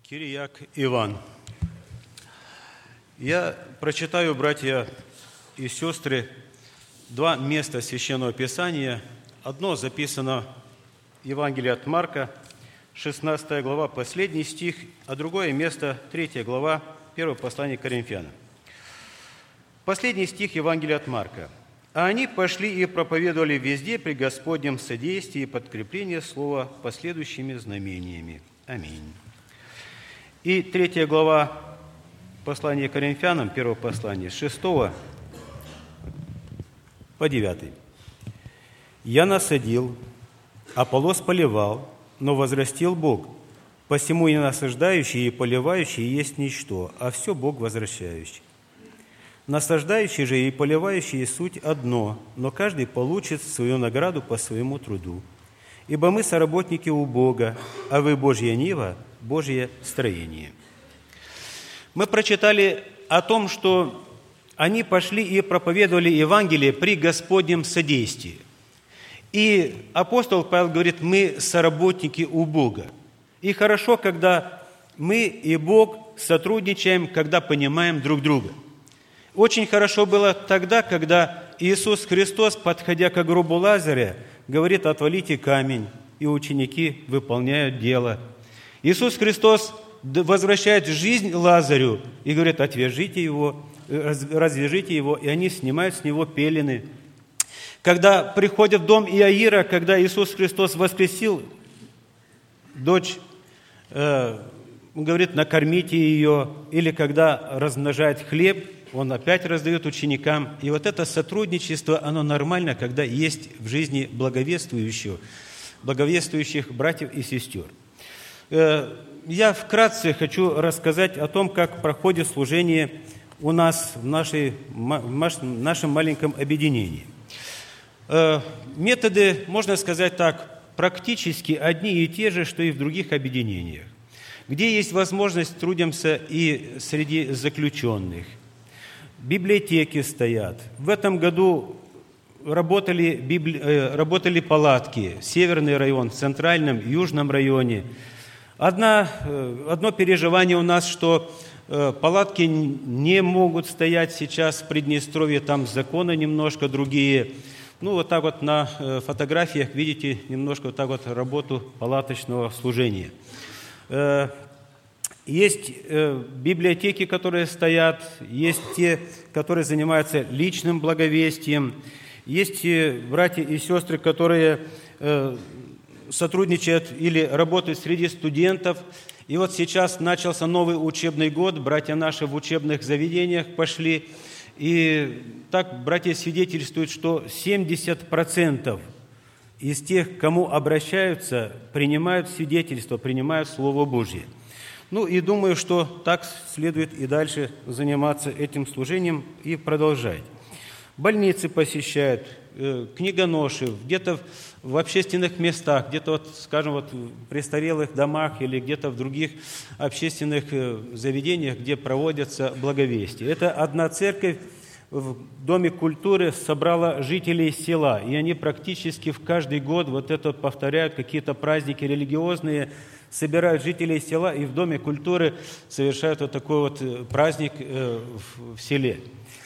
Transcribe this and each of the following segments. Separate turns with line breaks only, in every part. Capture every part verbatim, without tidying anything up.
Кириак Иван. Я прочитаю, братья и сестры, два места Священного Писания. Одно записано в Евангелии от Марка, шестнадцатая глава, последний стих, а другое место, третья глава, первое послание к Коринфянам. Последний стих Евангелия от Марка. «А они пошли и проповедовали везде при Господнем содействии и подкреплении слова последующими знамениями. Аминь». И третья глава послания к Коринфянам, первое послание, с шестого по девятый. «Я насадил, Аполлос поливал, но возрастил Бог. Посему и насаждающий, и поливающий есть ничто, а все Бог возвращающий. Насаждающий же и поливающий суть одно, но каждый получит свою награду по своему труду. Ибо мы соработники у Бога, а вы Божья нива, Божье строение». Мы прочитали о том, что они пошли и проповедовали Евангелие при Господнем содействии. И апостол Павел говорит, мы соработники у Бога. И хорошо, когда мы и Бог сотрудничаем, когда понимаем друг друга. Очень хорошо было тогда, когда Иисус Христос, подходя к гробу Лазаря, говорит, отвалите камень, и ученики выполняют дело. Иисус Христос возвращает жизнь Лазарю и говорит, отвяжите его, развяжите его, и они снимают с него пелены. Когда приходят в дом Иаира, когда Иисус Христос воскресил дочь, э, он говорит, накормите ее, или когда размножает хлеб, он опять раздает ученикам. И вот это сотрудничество, оно нормально, когда есть в жизни благовествующих, благовествующих братьев и сестер. Я вкратце хочу рассказать о том, как проходит служение у нас в, нашей, в нашем маленьком объединении. Методы, можно сказать так, практически одни и те же, что и в других объединениях. Где есть возможность, трудимся и среди заключенных. Библиотеки стоят. В этом году работали, библи... работали палатки. Северный район, в центральном, южном районе. Одна, одно переживание у нас, что палатки не могут стоять сейчас в Приднестровье, там законы немножко другие. Ну, вот так вот на фотографиях видите немножко вот так вот работу палаточного служения. Есть библиотеки, которые стоят, есть те, которые занимаются личным благовестием, есть братья и сестры, которые сотрудничают или работают среди студентов. И вот сейчас начался новый учебный год, братья наши в учебных заведениях пошли. И так братья свидетельствуют, что семьдесят процентов из тех, к кому обращаются, принимают свидетельство, принимают Слово Божье. Ну и думаю, что так следует и дальше заниматься этим служением и продолжать. Больницы посещают, книгоноши, где-то в общественных местах, где-то, вот, скажем, вот в престарелых домах или где-то в других общественных заведениях, где проводятся благовестия. Это одна церковь в Доме культуры собрала жителей села, и они практически в каждый год вот это повторяют, какие-то праздники религиозные, собирают жителей села и в Доме культуры совершают вот такой вот праздник в селе.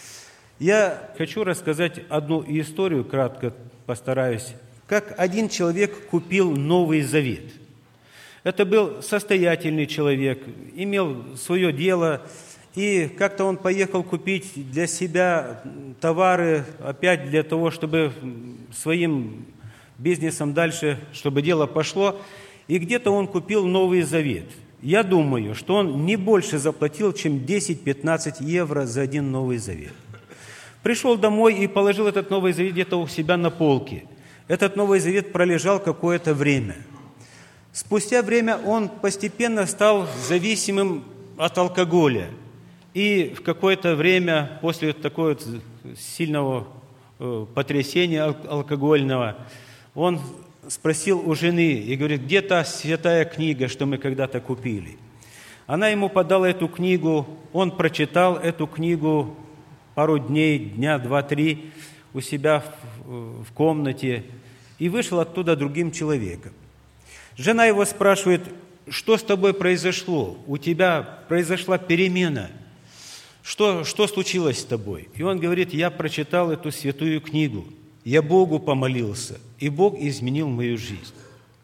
Я хочу рассказать одну историю, кратко постараюсь, как один человек купил Новый Завет. Это был состоятельный человек, имел свое дело, и как-то он поехал купить для себя товары, опять для того, чтобы своим бизнесом дальше, чтобы дело пошло, и где-то он купил Новый Завет. Я думаю, что он не больше заплатил, чем десять-пятнадцать евро за один Новый Завет. Пришел домой и положил этот Новый Завет где-то у себя на полке. Этот Новый Завет пролежал какое-то время. Спустя время он постепенно стал зависимым от алкоголя. И в какое-то время, после такого вот сильного потрясения алкогольного, он спросил у жены и говорит, где та святая книга, что мы когда-то купили? Она ему подала эту книгу, он прочитал эту книгу пару дней, дня, два-три у себя в, в комнате и вышел оттуда другим человеком. Жена его спрашивает, что с тобой произошло? У тебя произошла перемена. Что, что случилось с тобой? И он говорит: я прочитал эту святую книгу, я Богу помолился, и Бог изменил мою жизнь.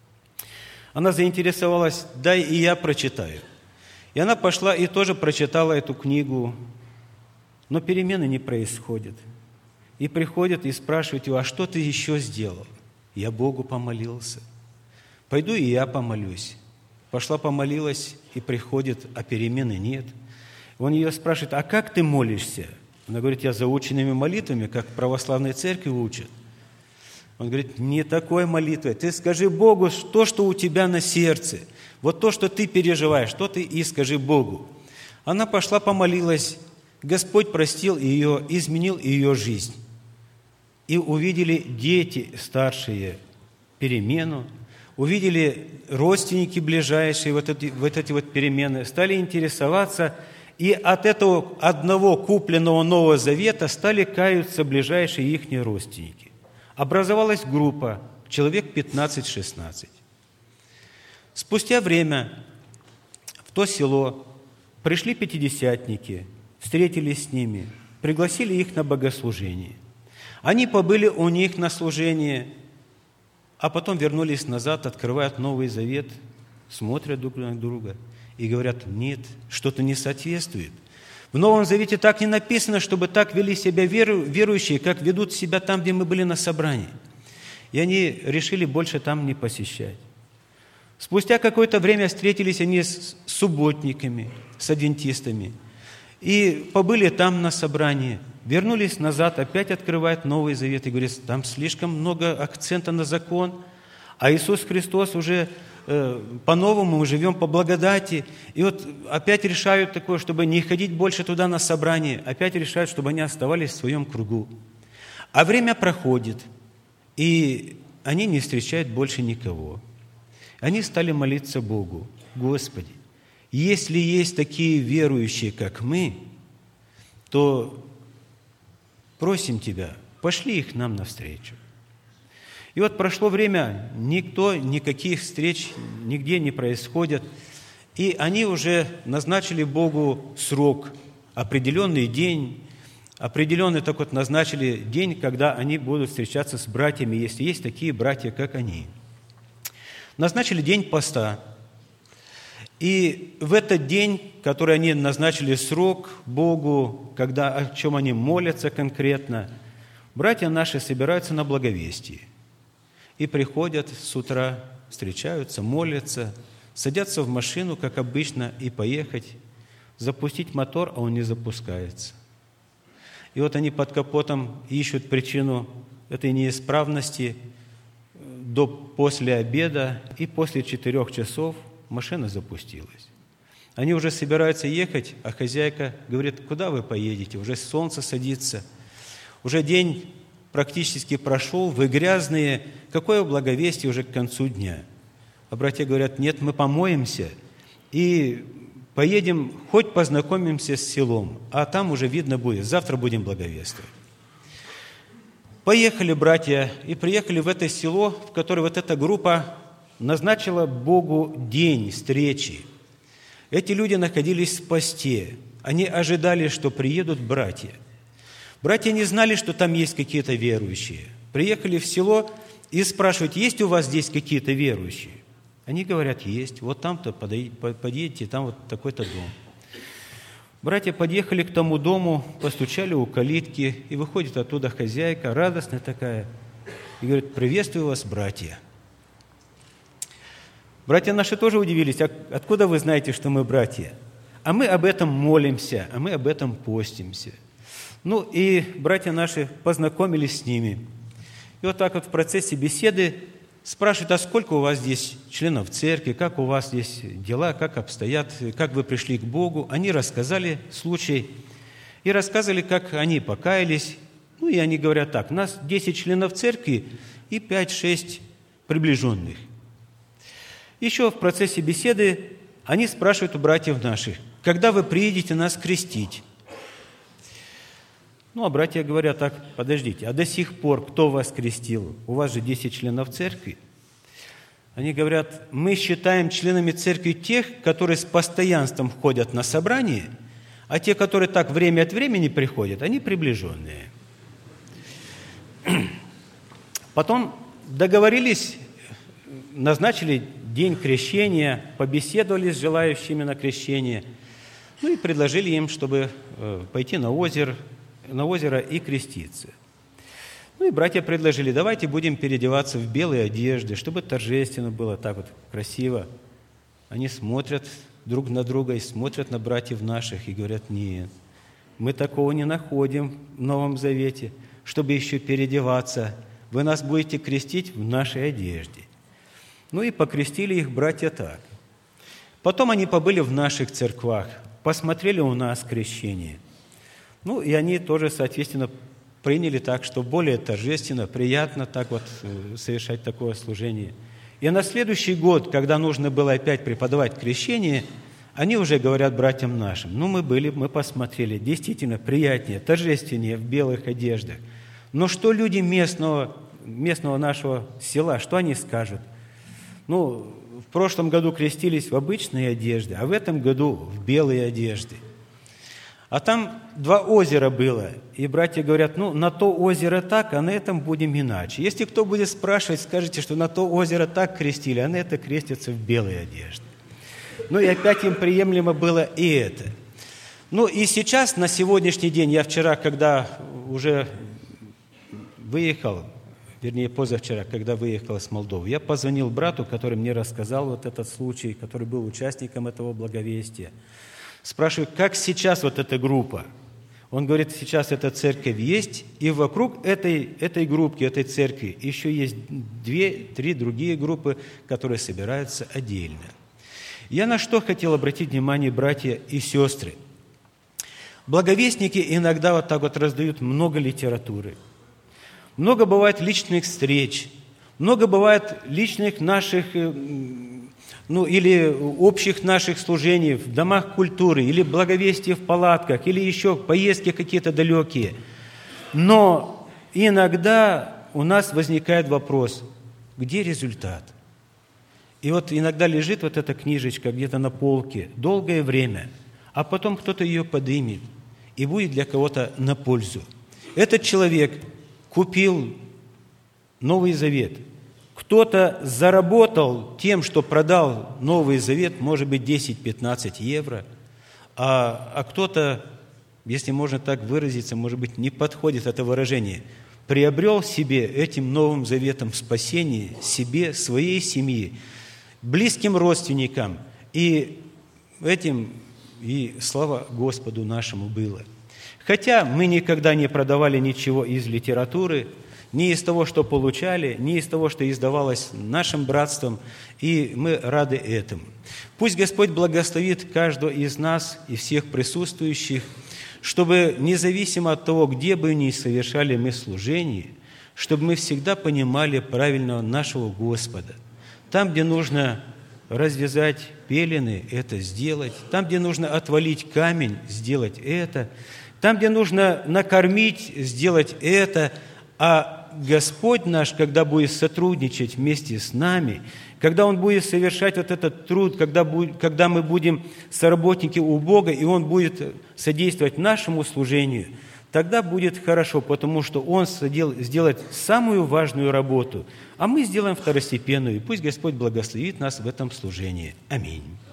Она заинтересовалась: дай и я прочитаю. И она пошла и тоже прочитала эту книгу, но перемены не происходят. И приходят и спрашивают его: а что ты еще сделал? Я Богу помолился. Пойду и я помолюсь. Пошла помолилась, и приходит, а перемены нет. Он ее спрашивает: а как ты молишься? Она говорит: я заученными молитвами, как в православной церкви учат. Он говорит: не такой молитвой. Ты скажи Богу то, что у тебя на сердце. Вот то, что ты переживаешь, то ты и скажи Богу. Она пошла помолилась. Господь простил ее, изменил ее жизнь. И увидели дети старшие перемену, увидели родственники ближайшие вот эти вот, эти вот перемены, стали интересоваться, и от этого одного купленного Нового Завета стали каяться ближайшие их родственники. Образовалась группа, человек пятнадцать-шестнадцать. Спустя время в то село пришли пятидесятники, встретились с ними, пригласили их на богослужение. Они побыли у них на служении, а потом вернулись назад, открывают Новый Завет, смотрят друг на друга и говорят: нет, что-то не соответствует. В Новом Завете так не написано, чтобы так вели себя веру, верующие, как ведут себя там, где мы были на собрании. И они решили больше там не посещать. Спустя какое-то время встретились они с субботниками, с адвентистами, и побыли там на собрании. Вернулись назад, опять открывают Новый Завет и говорят: там слишком много акцента на закон, а Иисус Христос уже э, по-новому, мы живем по благодати. И вот опять решают такое, чтобы не ходить больше туда на собрание, опять решают, чтобы они оставались в своем кругу. А время проходит, и они не встречают больше никого. Они стали молиться Богу: Господи, если есть такие верующие, как мы, то просим Тебя, пошли их нам навстречу. И вот прошло время, никто, никаких встреч нигде не происходит, и они уже назначили Богу срок, определенный день, определенный так вот назначили день, когда они будут встречаться с братьями, если есть такие братья, как они. Назначили день поста. И в этот день, который они назначили срок Богу, когда, о чем они молятся конкретно, братья наши собираются на благовестие. И приходят с утра, встречаются, молятся, садятся в машину, как обычно, и поехать, запустить мотор, а он не запускается. И вот они под капотом ищут причину этой неисправности до после обеда, и после четырех часов машина запустилась. Они уже собираются ехать, а хозяйка говорит: куда вы поедете? Уже солнце садится, уже день практически прошел, вы грязные, какое благовестие уже к концу дня? А братья говорят: нет, мы помоемся и поедем, хоть познакомимся с селом, а там уже видно будет, завтра будем благовествовать. Поехали братья и приехали в это село, в которое вот эта группа назначила Богу день встречи. Эти люди находились в посте. Они ожидали, что приедут братья. Братья не знали, что там есть какие-то верующие. Приехали в село и спрашивают: есть у вас здесь какие-то верующие? Они говорят: есть. Вот там-то подъедете, там вот такой-то дом. Братья подъехали к тому дому, постучали у калитки, и выходит оттуда хозяйка, радостная такая, и говорит: приветствую вас, братья. Братья наши тоже удивились: а откуда вы знаете, что мы братья? А мы об этом молимся, а мы об этом постимся. Ну и братья наши познакомились с ними. И вот так вот в процессе беседы спрашивают: а сколько у вас здесь членов церкви, как у вас здесь дела, как обстоят, как вы пришли к Богу. Они рассказали случай и рассказывали, как они покаялись. Ну и они говорят так: нас десять членов церкви и пять-шесть приближенных. Еще в процессе беседы они спрашивают у братьев наших: когда вы приедете нас крестить? Ну, а братья говорят так: подождите, а до сих пор кто вас крестил? У вас же десять членов церкви. Они говорят, мы считаем членами церкви тех, которые с постоянством ходят на собрание, а те, которые так время от времени приходят, они приближенные. Потом договорились, назначили день крещения, побеседовали с желающими на крещение, ну и предложили им, чтобы пойти на озеро, на озеро и креститься. Ну и братья предложили, давайте будем переодеваться в белые одежды, чтобы торжественно было, так вот красиво. Они смотрят друг на друга и смотрят на братьев наших и говорят, нет, мы такого не находим в Новом Завете, чтобы еще переодеваться. Вы нас будете крестить в нашей одежде. Ну и покрестили их братья так. Потом они побыли в наших церквах, посмотрели у нас крещение. Ну и они тоже, соответственно, приняли так, что более торжественно, приятно так вот совершать такое служение. И на следующий год, когда нужно было опять преподавать крещение, они уже говорят братьям нашим, ну мы были, мы посмотрели, действительно приятнее, торжественнее в белых одеждах. Но что люди местного, местного нашего села, что они скажут? Ну, в прошлом году крестились в обычные одежды, а в этом году в белые одежды. А там два озера было, и братья говорят, ну, на то озеро так, а на этом будем иначе. Если кто будет спрашивать, скажите, что на то озеро так крестили, а на это крестятся в белые одежды. Ну, и опять им приемлемо было и это. Ну, и сейчас, на сегодняшний день, я вчера, когда уже выехал, вернее, позавчера, когда выехал из Молдовы, я позвонил брату, который мне рассказал вот этот случай, который был участником этого благовестия. Спрашиваю, как сейчас вот эта группа? Он говорит, сейчас эта церковь есть, и вокруг этой, этой группки, этой церкви еще есть две, три другие группы, которые собираются отдельно. Я на что хотел обратить внимание, братья и сестры? Благовестники иногда вот так вот раздают много литературы. Много бывает личных встреч, много бывает личных наших, ну, или общих наших служений в домах культуры, или благовестия в палатках, или еще поездки какие-то далекие. Но иногда у нас возникает вопрос, где результат? И вот иногда лежит вот эта книжечка где-то на полке долгое время, а потом кто-то ее подымет и будет для кого-то на пользу. Этот человек купил Новый Завет. Кто-то заработал тем, что продал Новый Завет, может быть, десять-пятнадцать евро, а, а кто-то, если можно так выразиться, может быть, не подходит это выражение, приобрел себе этим Новым Заветом спасение себе, своей семье, близким родственникам, и этим и слава Господу нашему было. Хотя мы никогда не продавали ничего из литературы, ни из того, что получали, ни из того, что издавалось нашим братством, и мы рады этому. Пусть Господь благословит каждого из нас и всех присутствующих, чтобы независимо от того, где бы ни совершали мы служение, чтобы мы всегда понимали правильного нашего Господа. Там, где нужно развязать пелены, это сделать. Там, где нужно отвалить камень, сделать это. Там, где нужно накормить, сделать это. А Господь наш, когда будет сотрудничать вместе с нами, когда Он будет совершать вот этот труд, когда, будет, когда мы будем соработники у Бога, и Он будет содействовать нашему служению, тогда будет хорошо, потому что Он сделает самую важную работу, а мы сделаем второстепенную. И пусть Господь благословит нас в этом служении. Аминь.